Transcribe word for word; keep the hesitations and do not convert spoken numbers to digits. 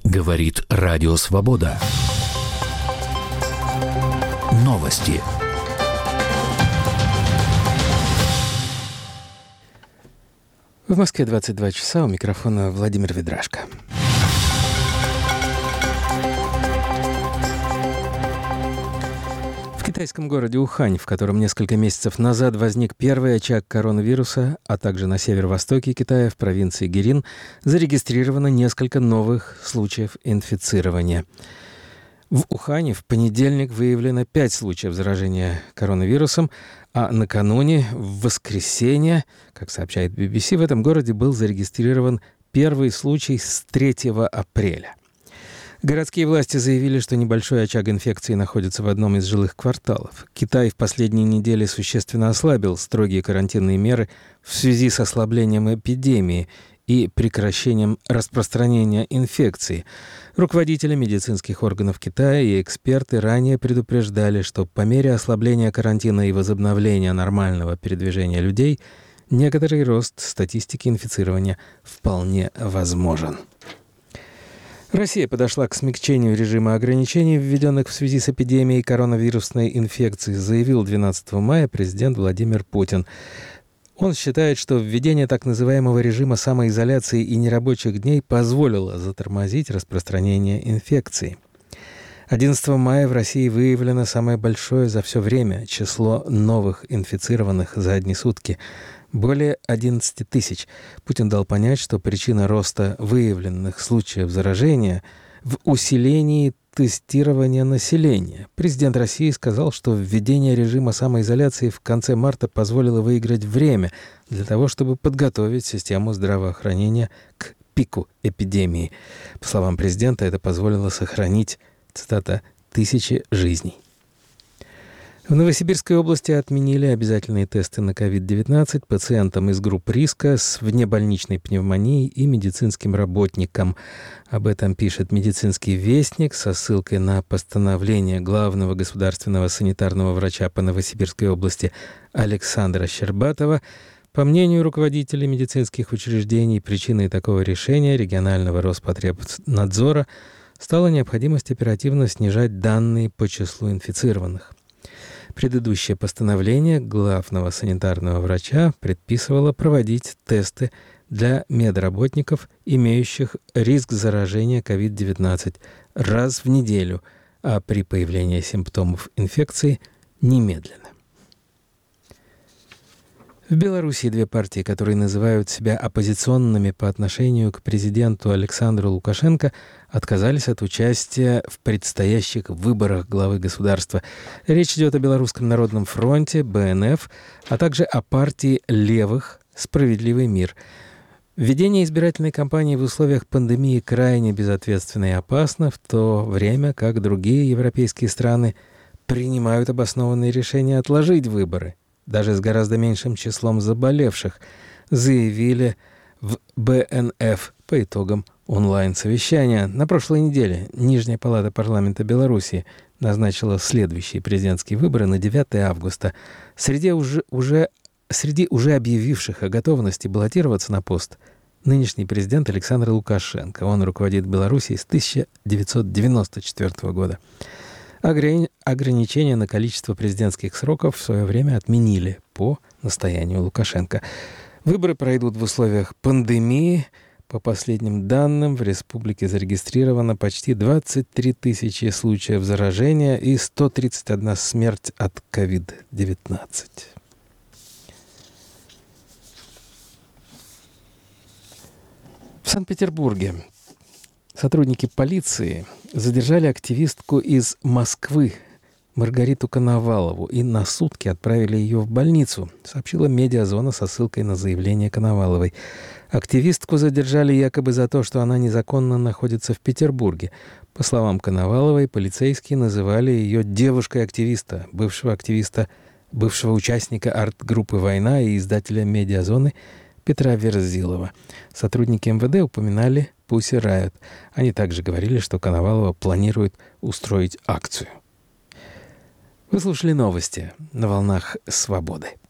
Говорит Радио Свобода. Новости. В Москве двадцать два часа, у микрофона Владимир Ведрашко. В китайском городе Ухань, в котором несколько месяцев назад возник первый очаг коронавируса, а также на северо-востоке Китая, в провинции Гирин, зарегистрировано несколько новых случаев инфицирования. В Ухане в понедельник выявлено пять случаев заражения коронавирусом, а накануне, в воскресенье, как сообщает би би си, в этом городе был зарегистрирован первый случай с третьего апреля. Городские власти заявили, что небольшой очаг инфекции находится в одном из жилых кварталов. Китай в последние недели существенно ослабил строгие карантинные меры в связи с ослаблением эпидемии и прекращением распространения инфекции. Руководители медицинских органов Китая и эксперты ранее предупреждали, что по мере ослабления карантина и возобновления нормального передвижения людей некоторый рост статистики инфицирования вполне возможен. Россия подошла к смягчению режима ограничений, введенных в связи с эпидемией коронавирусной инфекции, заявил двенадцатого мая президент Владимир Путин. Он считает, что введение так называемого режима самоизоляции и нерабочих дней позволило затормозить распространение инфекции. одиннадцатого мая в России выявлено самое большое за все время число новых инфицированных за одни сутки – более одиннадцать тысяч. Путин дал понять, что причина роста выявленных случаев заражения в усилении тестирования населения. Президент России сказал, что введение режима самоизоляции в конце марта позволило выиграть время для того, чтобы подготовить систему здравоохранения к пику эпидемии. По словам президента, это позволило сохранить, цитата, «тысячи жизней». В Новосибирской области отменили обязательные тесты на ковид девятнадцать пациентам из групп риска с внебольничной пневмонией и медицинским работникам. Об этом пишет «Медицинский вестник» со ссылкой на постановление главного государственного санитарного врача по Новосибирской области Александра Щербатова. По мнению руководителей медицинских учреждений, причиной такого решения регионального Роспотребнадзора стала необходимость оперативно снижать данные по числу инфицированных. Предыдущее постановление главного санитарного врача предписывало проводить тесты для медработников, имеющих риск заражения ковид девятнадцать, раз в неделю, а при появлении симптомов инфекции – немедленно. В Беларуси две партии, которые называют себя оппозиционными по отношению к президенту Александру Лукашенко, отказались от участия в предстоящих выборах главы государства. Речь идет о Белорусском народном фронте, бэ эн эф, а также о партии левых «Справедливый мир». Введение избирательной кампании в условиях пандемии крайне безответственно и опасно, в то время как другие европейские страны принимают обоснованные решения отложить выборы, даже с гораздо меньшим числом заболевших, заявили в бэ эн эф по итогам онлайн-совещания. На прошлой неделе Нижняя палата парламента Беларуси назначила следующие президентские выборы на девятое августа. Среди уже, уже, среди уже объявивших о готовности баллотироваться на пост нынешний президент Александр Лукашенко. Он руководит Белоруссией с тысяча девятьсот девяносто четвёртого года. Ограничения на количество президентских сроков в свое время отменили по настоянию Лукашенко. Выборы пройдут в условиях пандемии. По последним данным, в республике зарегистрировано почти двадцать три тысячи случаев заражения и сто тридцать одна смерть от ковид девятнадцать. В Санкт-Петербурге сотрудники полиции задержали активистку из Москвы Маргариту Коновалову и на сутки отправили ее в больницу, сообщила «Медиазона» со ссылкой на заявление Коноваловой. Активистку задержали якобы за то, что она незаконно находится в Петербурге. По словам Коноваловой, полицейские называли ее девушкой-активиста, бывшего активиста, бывшего участника арт-группы «Война» и издателя «Медиазоны» Петра Верзилова. Сотрудники эм вэ дэ упоминали Pussy Riot. Они также говорили, что Коновалова планирует устроить акцию. Вы слушали новости на волнах «Свободы».